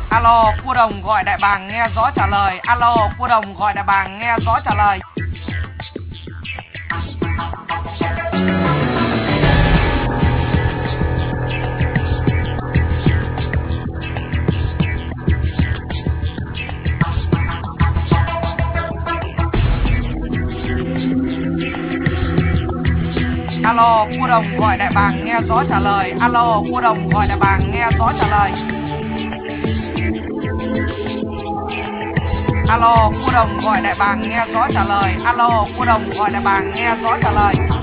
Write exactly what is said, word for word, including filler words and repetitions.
Alo, cua đồng gọi đại bàng nghe rõ trả lời. Alo, cua đồng gọi đại bàng nghe rõ trả lời. Alo, cua đồng gọi đại bàng nghe rõ trả lời. Alo, cua đồng gọi đại bàng nghe rõ trả lời. Alo, cua đồng gọi đại bàng nghe rõ trả lời. Alo, cua đồng gọi đại bàng nghe rõ trả lời.